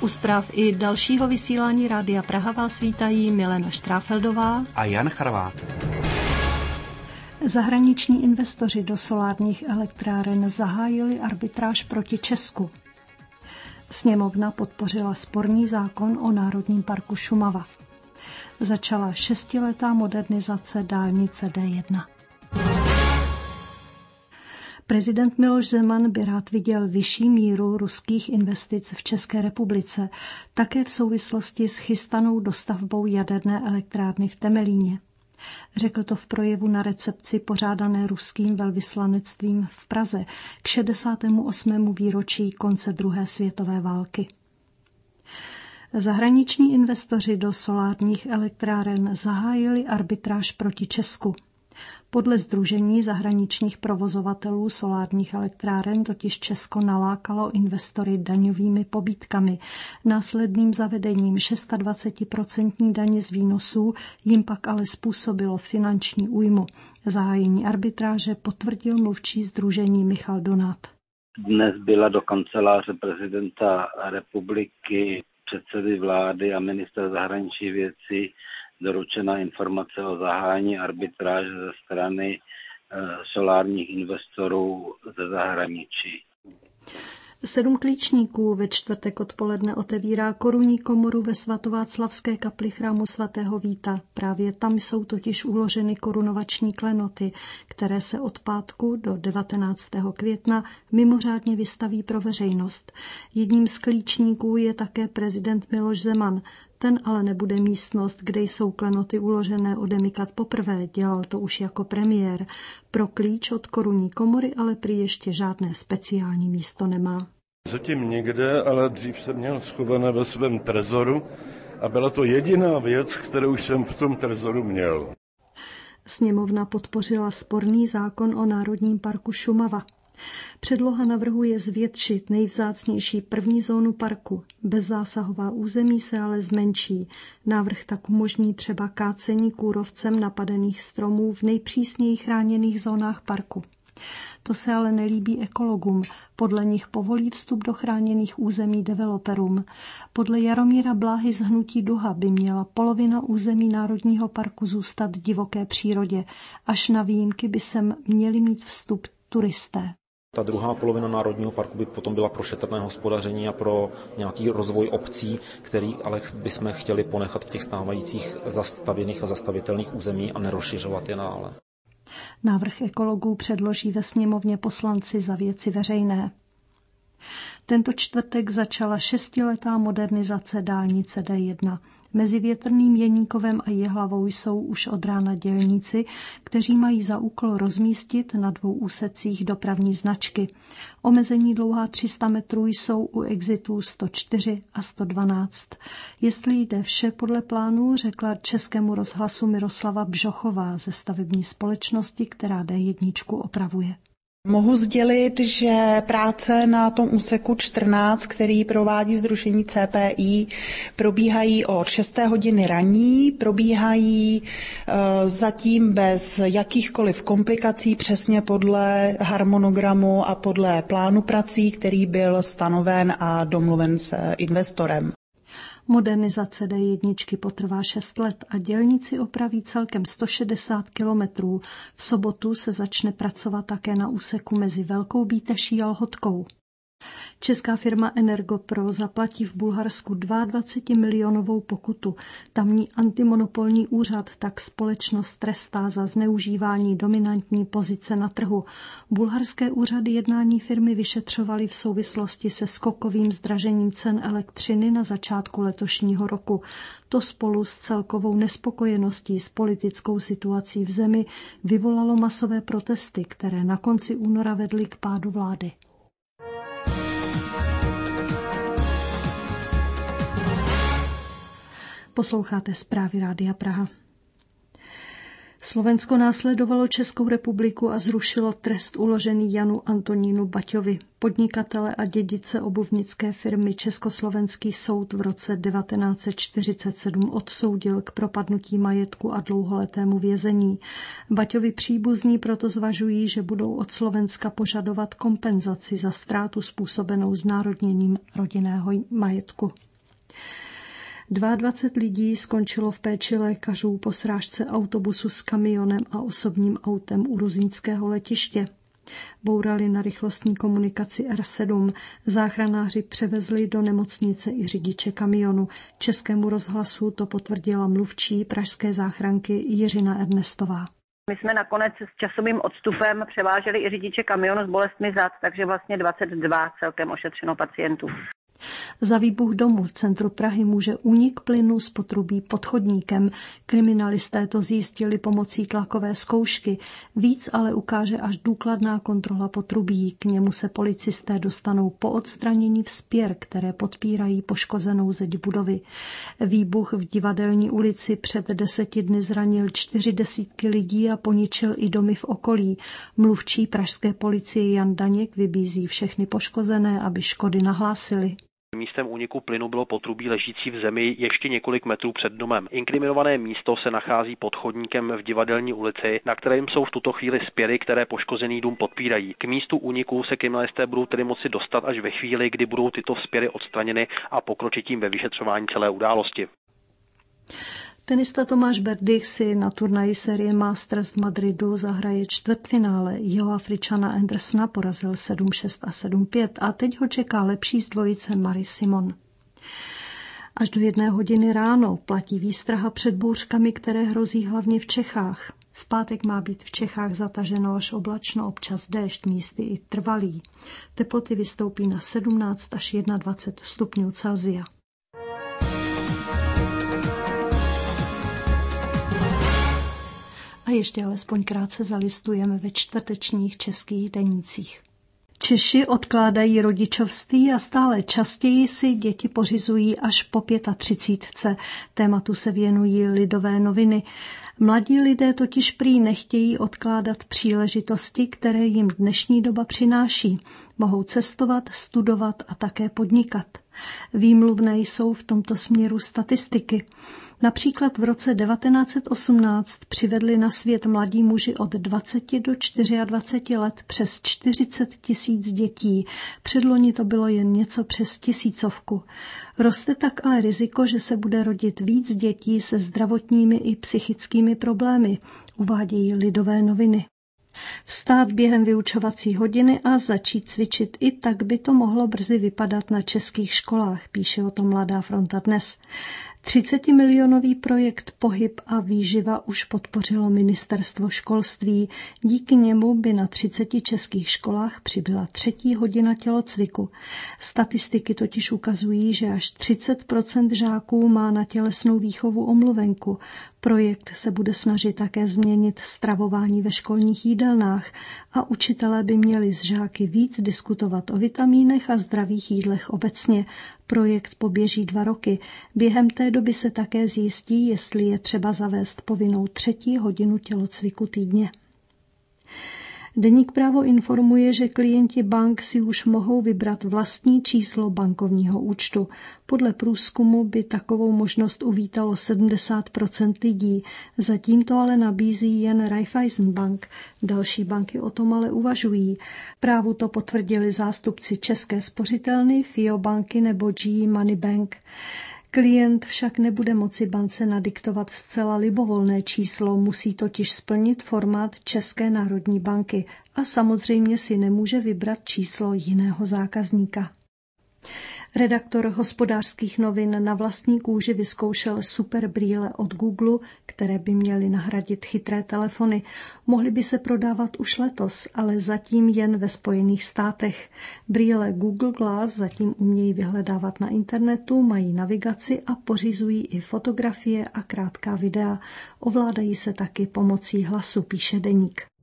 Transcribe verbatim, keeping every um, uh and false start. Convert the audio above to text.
U zpráv i dalšího vysílání Rádia Praha vás vítají Milena Štráfeldová a Jan Charvát. Zahraniční investoři do solárních elektráren zahájili arbitráž proti Česku. Sněmovna podpořila sporný zákon o Národním parku Šumava. Začala šestiletá modernizace dálnice D jedna. Prezident Miloš Zeman by rád viděl vyšší míru ruských investic v České republice, také v souvislosti s chystanou dostavbou jaderné elektrárny v Temelíně. Řekl to v projevu na recepci pořádané ruským velvyslanectvím v Praze k šedesátému osmému výročí konce druhé světové války. Zahraniční investoři do solárních elektráren zahájili arbitráž proti Česku. Podle Sdružení zahraničních provozovatelů solárních elektráren totiž Česko nalákalo investory daňovými pobídkami. Následným zavedením dvacet šest procent daně z výnosů jim pak ale způsobilo finanční újmu. Zahájení arbitráže potvrdil mluvčí sdružení Michal Donát. Dnes byla do kanceláře prezidenta republiky, předsedy vlády a ministra zahraničních věcí doručena informace o zahájení arbitráže ze strany e, solárních investorů ze zahraničí. Sedm klíčníků ve čtvrtek odpoledne otevírá korunní komoru ve svatováclavské kapli chrámu svatého Víta. Právě tam jsou totiž uloženy korunovační klenoty, které se od pátku do devatenáctého května mimořádně vystaví pro veřejnost. Jedním z klíčníků je také prezident Miloš Zeman. Ten ale nebude místnost, kde jsou klenoty uložené, odemykat poprvé, dělal to už jako premiér. Pro klíč od korunní komory ale prý ještě žádné speciální místo nemá. Zatím nikde, ale dřív jsem měl schované ve svém trezoru a byla to jediná věc, kterou jsem v tom trezoru měl. Sněmovna podpořila sporný zákon o Národním parku Šumava. Předloha navrhuje zvětšit nejvzácnější první zónu parku. Bezzásahová území se ale zmenší. Návrh tak umožní třeba kácení kůrovcem napadených stromů v nejpřísněji chráněných zónách parku. To se ale nelíbí ekologům. Podle nich povolí vstup do chráněných území developerům. Podle Jaromíra Bláhy z hnutí Duha by měla polovina území Národního parku zůstat divoké přírodě. Až na výjimky by sem měli mít vstup turisté. Ta druhá polovina Národního parku by potom byla pro šetrné hospodaření a pro nějaký rozvoj obcí, který ale bychom chtěli ponechat v těch stávajících zastavěných a zastavitelných území a nerozšiřovat je dále. Návrh ekologů předloží ve sněmovně poslanci za věci veřejné. Tento čtvrtek začala šestiletá modernizace dálnice D jedna. Mezi Větrným, Jeníkovem a Jihlavou jsou už od rána dělníci, kteří mají za úkol rozmístit na dvou úsecích dopravní značky. Omezení dlouhá tři sta metrů jsou u exitů sto čtyři a sto dvanáct. Jestli jde vše podle plánů, řekla Českému rozhlasu Miroslava Bžochová ze stavební společnosti, která D jedna opravuje. Mohu sdělit, že práce na tom úseku čtrnáct, který provádí sdružení C P I, probíhají od šesté hodiny ranní, probíhají e, zatím bez jakýchkoliv komplikací, přesně podle harmonogramu a podle plánu prací, který byl stanoven a domluven s investorem. Modernizace D jedna potrvá šest let a dělníci opraví celkem sto šedesát kilometrů. V sobotu se začne pracovat také na úseku mezi Velkou Bíteší a Lhotkou. Česká firma Energopro zaplatí v Bulharsku dvacetidvoumilionovou pokutu. Tamní antimonopolní úřad tak společnost trestá za zneužívání dominantní pozice na trhu. Bulharské úřady jednání firmy vyšetřovaly v souvislosti se skokovým zdražením cen elektřiny na začátku letošního roku. To spolu s celkovou nespokojeností s politickou situací v zemi vyvolalo masové protesty, které na konci února vedly k pádu vlády. Posloucháte zprávy Rádia Praha. Slovensko následovalo Českou republiku a zrušilo trest uložený Janu Antonínu Baťovi. Podnikatele a dědice obuvnické firmy Československý soud v roce devatenáct set čtyřicet sedm odsoudil k propadnutí majetku a dlouholetému vězení. Baťovi příbuzní proto zvažují, že budou od Slovenska požadovat kompenzaci za ztrátu způsobenou znárodněním rodinného majetku. dvacet dva lidí skončilo v péči lékařů po srážce autobusu s kamionem a osobním autem u ruzyňského letiště. Bourali na rychlostní komunikaci R sedm. Záchranáři převezli do nemocnice i řidiče kamionu. Českému rozhlasu to potvrdila mluvčí pražské záchranky Jiřina Ernestová. My jsme nakonec s časovým odstupem převáželi i řidiče kamionu s bolestmi zad, takže vlastně dvacet dva celkem ošetřeno pacientů. Za výbuch domu v centru Prahy může únik plynu z potrubí pod chodníkem. Kriminalisté to zjistili pomocí tlakové zkoušky. Víc ale ukáže až důkladná kontrola potrubí. K němu se policisté dostanou po odstranění vzpěr, které podpírají poškozenou zeď budovy. Výbuch v Divadelní ulici před deseti dny zranil čtyři desítky lidí a poničil i domy v okolí. Mluvčí pražské policie Jan Daněk vybízí všechny poškozené, aby škody nahlásili. Místem úniku plynu bylo potrubí ležící v zemi ještě několik metrů před domem. Inkriminované místo se nachází pod chodníkem v Divadelní ulici, na kterém jsou v tuto chvíli spěry, které poškozený dům podpírají. K místu úniku se kriminalisté budou tedy moci dostat až ve chvíli, kdy budou tyto spěry odstraněny a pokročit tím ve vyšetřování celé události. Tenista Tomáš Berdych si na turnaji série Masters v Madridu zahraje čtvrtfinále. Jihoafričana Andersona porazil sedm šest a sedm pět a teď ho čeká lepší z dvojice Marie Simon. Až do jedné hodiny ráno platí výstraha před bouřkami, které hrozí hlavně v Čechách. V pátek má být v Čechách zataženo až oblačno, občas déšť, místy i trvalý. Teploty vystoupí na sedmnáct až dvacet jedna stupňů Celsia. A ještě alespoň krátce zalistujeme ve čtvrtečních českých denících. Češi odkládají rodičovství a stále častěji si děti pořizují až po třicítce. Tématu se věnují Lidové noviny. Mladí lidé totiž prý nechtějí odkládat příležitosti, které jim dnešní doba přináší. Mohou cestovat, studovat a také podnikat. Výmluvné jsou v tomto směru statistiky. Například v roce devatenáct set osmnáct přivedli na svět mladí muži od dvaceti do dvaceti čtyř let přes čtyřicet tisíc dětí. Předloni to bylo jen něco přes tisícovku. Roste tak ale riziko, že se bude rodit víc dětí se zdravotními i psychickými problémy, uvádějí Lidové noviny. Vstát během vyučovací hodiny a začít cvičit, i tak by to mohlo brzy vypadat na českých školách, píše o tom Mladá fronta dnes. třicetimilionový projekt Pohyb a výživa už podpořilo ministerstvo školství. Díky němu by na třiceti českých školách přibyla třetí hodina tělocviku. Statistiky totiž ukazují, že až třicet procent žáků má na tělesnou výchovu omluvenku. Projekt se bude snažit také změnit stravování ve školních jídelnách a učitelé by měli s žáky víc diskutovat o vitamínech a zdravých jídlech obecně. Projekt poběží dva roky. Během té doby se také zjistí, jestli je třeba zavést povinnou třetí hodinu tělocviku týdně. Deník Právo informuje, že klienti bank si už mohou vybrat vlastní číslo bankovního účtu. Podle průzkumu by takovou možnost uvítalo sedmdesát procent lidí. Zatím to ale nabízí jen Raiffeisen Bank. Další banky o tom ale uvažují. Právu to potvrdili zástupci České spořitelny, Fio banky nebo G E Money Bank. Klient však nebude moci bance nadiktovat zcela libovolné číslo, musí totiž splnit formát České národní banky a samozřejmě si nemůže vybrat číslo jiného zákazníka. Redaktor Hospodářských novin na vlastní kůži vyzkoušel super brýle od Google, které by měly nahradit chytré telefony. Mohly by se prodávat už letos, ale zatím jen ve Spojených státech. Brýle Google Glass zatím umějí vyhledávat na internetu, mají navigaci a pořizují i fotografie a krátká videa. Ovládají se taky pomocí hlasu, píše deník.